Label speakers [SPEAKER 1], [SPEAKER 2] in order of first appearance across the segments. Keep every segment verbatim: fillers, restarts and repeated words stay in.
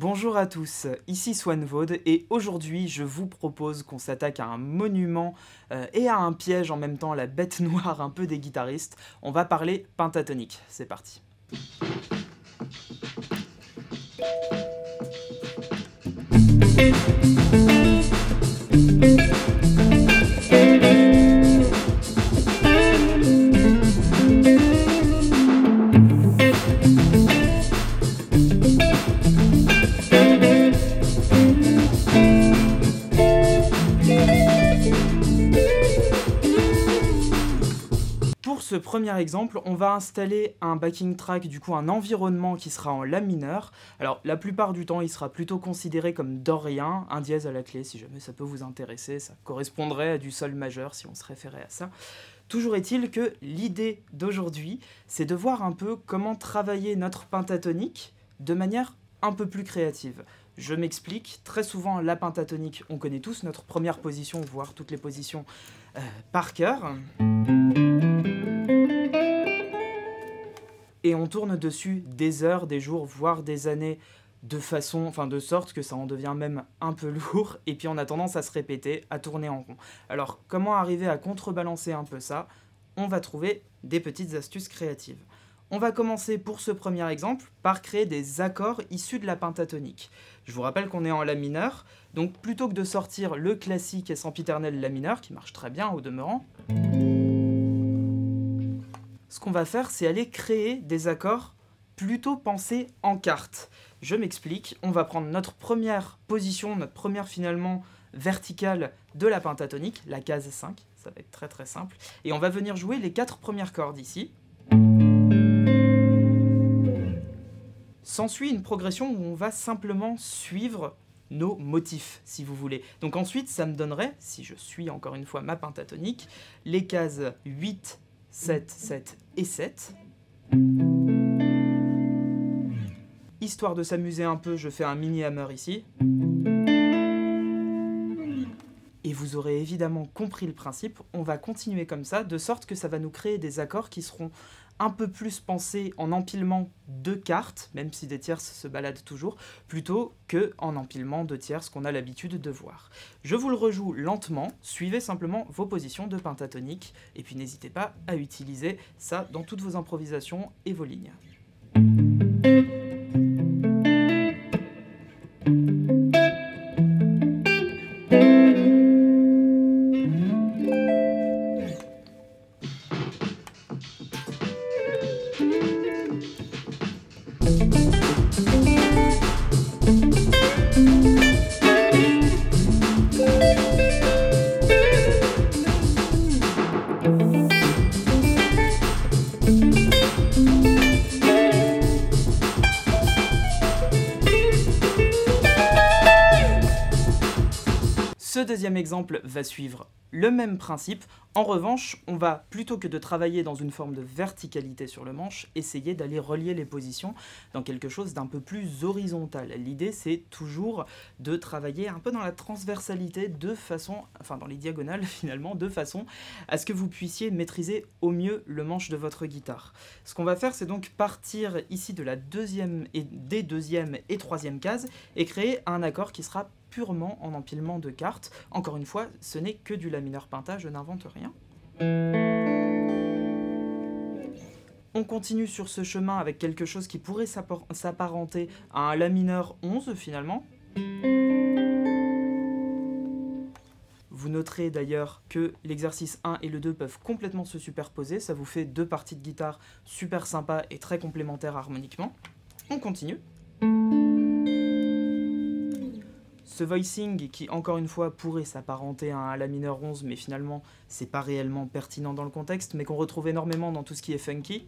[SPEAKER 1] Bonjour à tous, ici Swanvaude et aujourd'hui je vous propose qu'on s'attaque à un monument euh, et à un piège en même temps, la bête noire un peu des guitaristes. On va parler pentatonique, c'est parti. Pour ce premier exemple, on va installer un backing track, du coup un environnement qui sera en La mineur. Alors la plupart du temps, il sera plutôt considéré comme dorien, un dièse à la clé si jamais ça peut vous intéresser, ça correspondrait à du sol majeur si on se référait à ça. Toujours est-il que l'idée d'aujourd'hui, c'est de voir un peu comment travailler notre pentatonique de manière un peu plus créative. Je m'explique, très souvent la pentatonique, on connaît tous notre première position, voire toutes les positions euh, par cœur. Et on tourne dessus des heures, des jours, voire des années, de façon, enfin de sorte que ça en devient même un peu lourd, et puis on a tendance à se répéter, à tourner en rond. Alors comment arriver à contrebalancer un peu ça? On va trouver des petites astuces créatives. On va commencer pour ce premier exemple par créer des accords issus de la pentatonique. Je vous rappelle qu'on est en La mineur, donc plutôt que de sortir le classique et sempiternel La mineur, qui marche très bien au demeurant, ce qu'on va faire, c'est aller créer des accords plutôt pensés en quarte. Je m'explique, on va prendre notre première position, notre première finalement verticale de la pentatonique, la case cinq, ça va être très très simple, et on va venir jouer les quatre premières cordes ici. S'ensuit une progression où on va simplement suivre nos motifs, si vous voulez. Donc ensuite, ça me donnerait, si je suis encore une fois ma pentatonique, les cases huit, sept, sept et sept. Histoire de s'amuser un peu, je fais un mini hammer ici. Et vous aurez évidemment compris le principe, on va continuer comme ça, de sorte que ça va nous créer des accords qui seront un peu plus pensés en empilement de cartes, même si des tierces se baladent toujours, plutôt qu'en empilement de tierces qu'on a l'habitude de voir. Je vous le rejoue lentement, suivez simplement vos positions de pentatonique, et puis n'hésitez pas à utiliser ça dans toutes vos improvisations et vos lignes. Ce deuxième exemple va suivre le même principe. En revanche, on va, plutôt que de travailler dans une forme de verticalité sur le manche, essayer d'aller relier les positions dans quelque chose d'un peu plus horizontal. L'idée, c'est toujours de travailler un peu dans la transversalité, de façon, enfin dans les diagonales finalement, de façon à ce que vous puissiez maîtriser au mieux le manche de votre guitare. Ce qu'on va faire, c'est donc partir ici de la deuxième et des deuxième et troisième cases et créer un accord qui sera purement en empilement de cartes. Encore une fois, ce n'est que du La mineur penta, je n'invente rien. On continue sur ce chemin avec quelque chose qui pourrait s'apparenter à un La mineur onze finalement. Vous noterez d'ailleurs que l'exercice un et le deux peuvent complètement se superposer, ça vous fait deux parties de guitare super sympas et très complémentaires harmoniquement. On continue. Ce voicing qui, encore une fois, pourrait s'apparenter à un La mineur onze, mais finalement, c'est pas réellement pertinent dans le contexte, mais qu'on retrouve énormément dans tout ce qui est funky.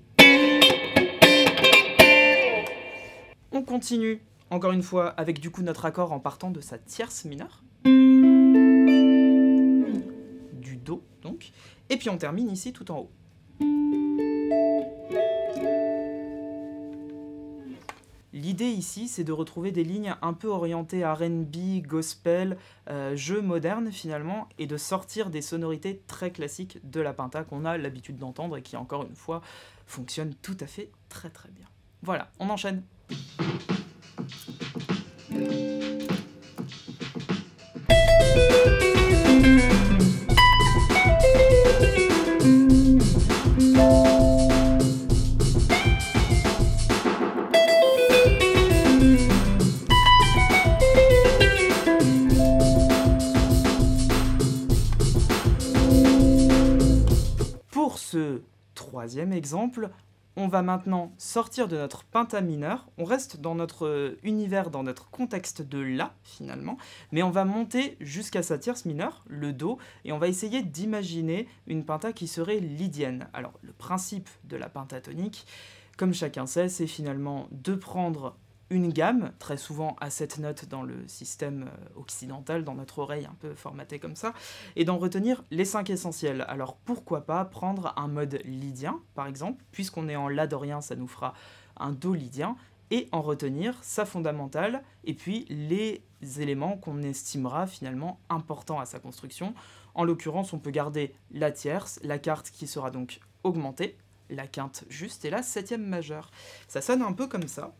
[SPEAKER 1] On continue, encore une fois, avec du coup notre accord en partant de sa tierce mineure. Du Do, donc. Et puis on termine ici tout en haut. L'idée ici, c'est de retrouver des lignes un peu orientées R and B, gospel, euh, jeu moderne finalement, et de sortir des sonorités très classiques de la penta qu'on a l'habitude d'entendre et qui, encore une fois, fonctionnent tout à fait très très bien. Voilà, on enchaîne. troisième exemple, on va maintenant sortir de notre penta mineur, on reste dans notre univers, dans notre contexte de La finalement, mais on va monter jusqu'à sa tierce mineure, le Do, et on va essayer d'imaginer une penta qui serait lydienne. Alors le principe de la pentatonique, comme chacun sait, c'est finalement de prendre une gamme, très souvent à sept notes dans le système occidental, dans notre oreille un peu formatée comme ça, et d'en retenir les cinq essentiels. Alors pourquoi pas prendre un mode lydien, par exemple, puisqu'on est en La dorien, ça nous fera un Do lydien, et en retenir sa fondamentale, et puis les éléments qu'on estimera finalement importants à sa construction. En l'occurrence, on peut garder la tierce, la quarte qui sera donc augmentée, la quinte juste, et la septième majeure. Ça sonne un peu comme ça.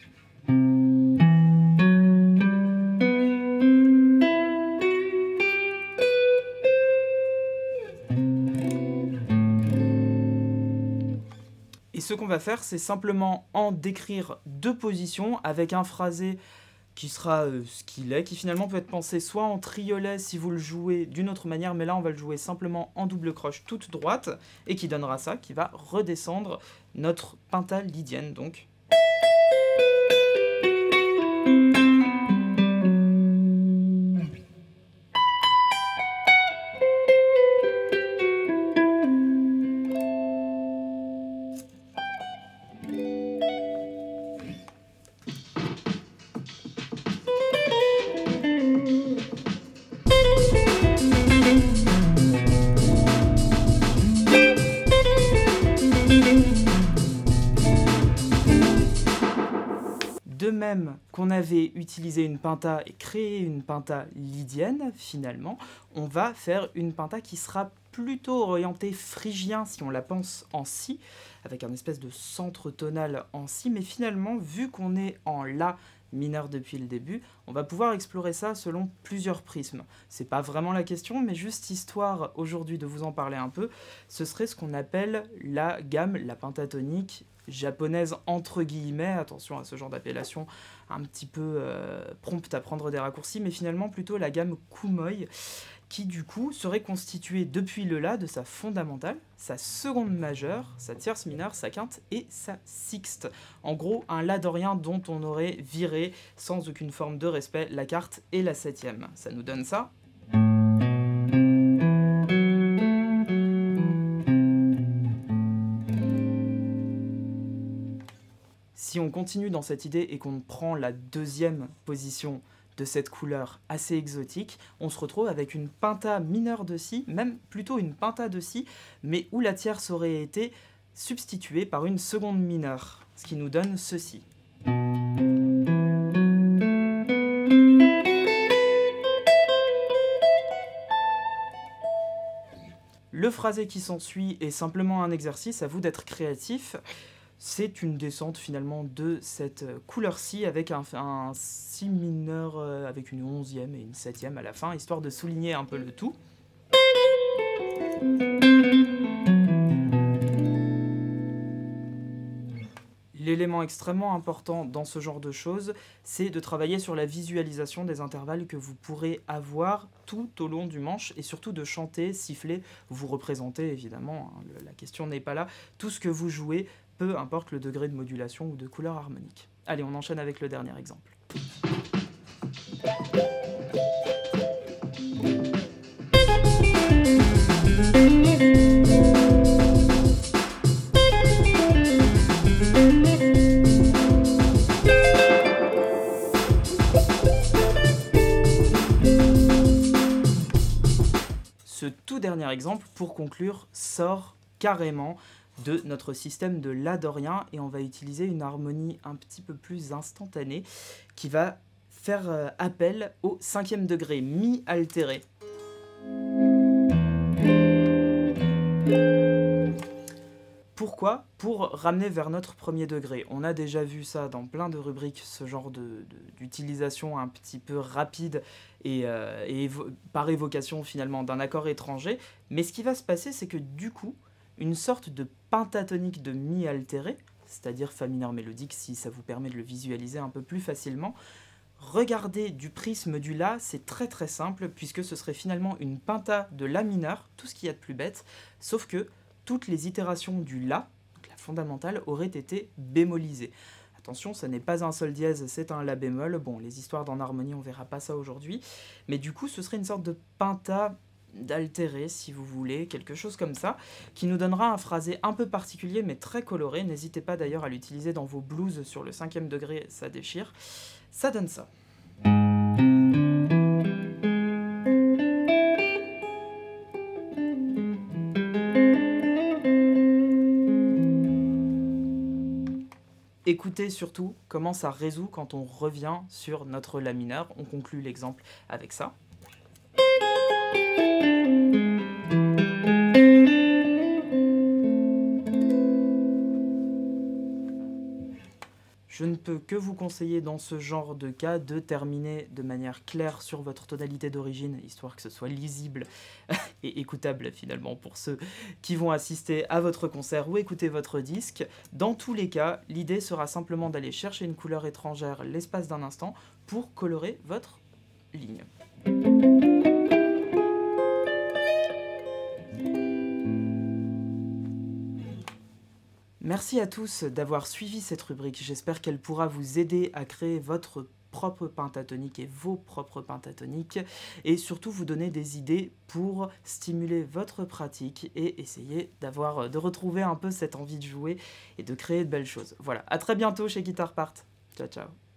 [SPEAKER 1] Et ce qu'on va faire, c'est simplement en décrire deux positions avec un phrasé qui sera euh, ce qu'il est, qui finalement peut être pensé soit en triolet si vous le jouez d'une autre manière, mais là on va le jouer simplement en double croche toute droite, et qui donnera ça, qui va redescendre notre penta lydienne donc. De même qu'on avait utilisé une penta et créé une penta lydienne, finalement, on va faire une penta qui sera plutôt orientée phrygien si on la pense en si, avec un espèce de centre tonal en si, mais finalement, vu qu'on est en La mineur depuis le début, on va pouvoir explorer ça selon plusieurs prismes. C'est pas vraiment la question, mais juste histoire aujourd'hui de vous en parler un peu, ce serait ce qu'on appelle la gamme, la pentatonique japonaise entre guillemets, attention à ce genre d'appellation un petit peu euh, prompte à prendre des raccourcis, mais finalement plutôt la gamme Kumoi, qui du coup serait constituée depuis le La de sa fondamentale, sa seconde majeure, sa tierce mineure, sa quinte et sa sixte. En gros, un La dorien dont on aurait viré sans aucune forme de respect la quarte et la septième. Ça nous donne ça. Si on continue dans cette idée et qu'on prend la deuxième position de cette couleur assez exotique, on se retrouve avec une penta mineure de Si, même plutôt une penta de Si, mais où la tierce aurait été substituée par une seconde mineure, ce qui nous donne ceci. Le phrasé qui s'ensuit est simplement un exercice, à vous d'être créatif. C'est une descente finalement de cette couleur-ci avec un, un Si mineur euh, avec une onzième et une septième à la fin, histoire de souligner un peu le tout. L'élément extrêmement important dans ce genre de choses, c'est de travailler sur la visualisation des intervalles que vous pourrez avoir tout au long du manche et surtout de chanter, siffler, vous représenter évidemment, hein, la question n'est pas là, tout ce que vous jouez, peu importe le degré de modulation ou de couleur harmonique. Allez, on enchaîne avec le dernier exemple. Ce tout dernier exemple, pour conclure, sort carrément de notre système de La dorien et on va utiliser une harmonie un petit peu plus instantanée qui va faire euh, appel au cinquième degré, Mi altéré. Pourquoi ? Pour ramener vers notre premier degré. On a déjà vu ça dans plein de rubriques, ce genre de, de, d'utilisation un petit peu rapide et, euh, et évo- par évocation finalement d'un accord étranger. Mais ce qui va se passer, c'est que du coup, une sorte de pentatonique de Mi altéré, c'est-à-dire Fa mineur mélodique si ça vous permet de le visualiser un peu plus facilement. Regardez du prisme du La, c'est très très simple puisque ce serait finalement une penta de La mineur, tout ce qu'il y a de plus bête, sauf que toutes les itérations du La, donc la fondamentale, auraient été bémolisées. Attention, ça n'est pas un sol dièse, c'est un La bémol. Bon, les histoires d'en harmonie, on verra pas ça aujourd'hui. Mais du coup, ce serait une sorte de penta d'altéré, si vous voulez, quelque chose comme ça, qui nous donnera un phrasé un peu particulier, mais très coloré. N'hésitez pas d'ailleurs à l'utiliser dans vos blues sur le cinquième degré, ça déchire. Ça donne ça. Écoutez surtout comment ça résout quand on revient sur notre La mineur. On conclut l'exemple avec ça. Je ne peux que vous conseiller dans ce genre de cas de terminer de manière claire sur votre tonalité d'origine, histoire que ce soit lisible et écoutable finalement pour ceux qui vont assister à votre concert ou écouter votre disque. Dans tous les cas, l'idée sera simplement d'aller chercher une couleur étrangère l'espace d'un instant pour colorer votre ligne. Merci à tous d'avoir suivi cette rubrique, j'espère qu'elle pourra vous aider à créer votre propre pentatonique et vos propres pentatoniques, et surtout vous donner des idées pour stimuler votre pratique et essayer d'avoir, de retrouver un peu cette envie de jouer et de créer de belles choses. Voilà, à très bientôt chez Guitar Part. Ciao ciao.